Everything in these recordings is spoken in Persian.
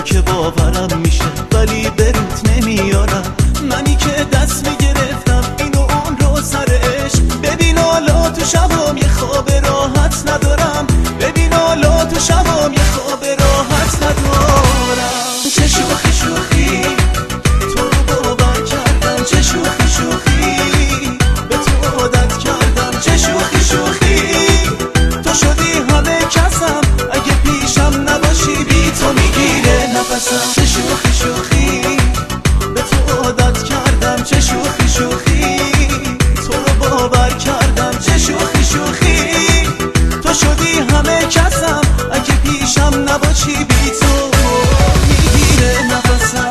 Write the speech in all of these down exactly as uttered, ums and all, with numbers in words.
که باورم میشه ولی بروت نمیارم. منی که دست میگرفتم اینو اون رو سر عشق. ببین حالا تو شبام یه خواب راحت ندارم. ببین حالا تو شبام یه خواب راحت ندارم. چه شوخی شوخی تو رو باور کردم. چه شوخی شوخی به تو عادت کردم. چه شوخی شوخی تو شدی همه کسم. اگه پیشم نباشی بی تو میگیره نفسم. چه شوخی شوخی به تو عادت کردم. چه شوخی شوخی تو رو باور کردم. چه شوخی شوخی تو شدی همه کسم. اگه پیشم نباشی بی تو میگیره نفسم.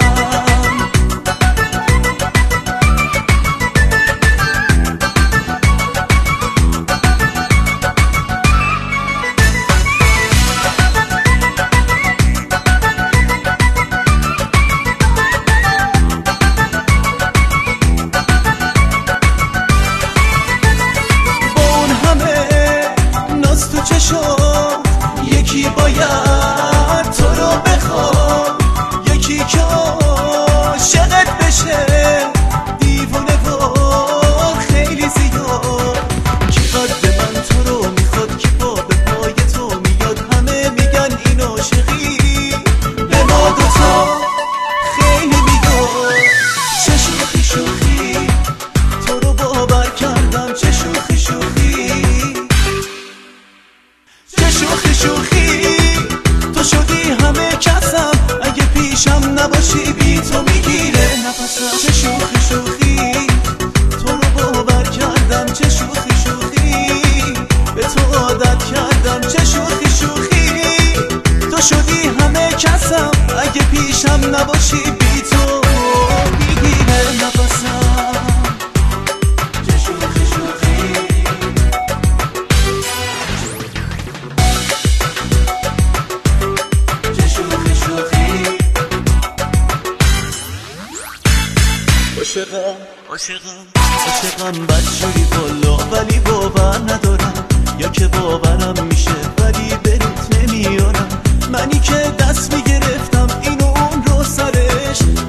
یکی باید تو رو بخواد. یکی که عاشقت بشه دیوونه و خیلی زیاد. کی قد من تو رو میخواد که پا به پای تو میاد. همه میگن این عاشقی به ما دوتا خیلی میاد. چه شوخی شوخی تو رو باور کردم. چه شوخی شوخی چه شوخی شوخی تو شدی همه کسم. اگه پیشم نباشی بی تو میگیره نفسم. چه شوخی شوخی تو رو باور کردم. چه شوخی شوخی به تو عادت کردم. چه شوخی شوخی تو شدی همه کسم. اگه پیشم نباشی بی تو میگیره نفسم. چه شوخی شوخی عاشقم عاشقم عاشقم بدجوری والا ولی باور ندارم. یا که باورم میشه ولی بروت نمیارم. منی که دست میگرفتم اینو اون رو سرش.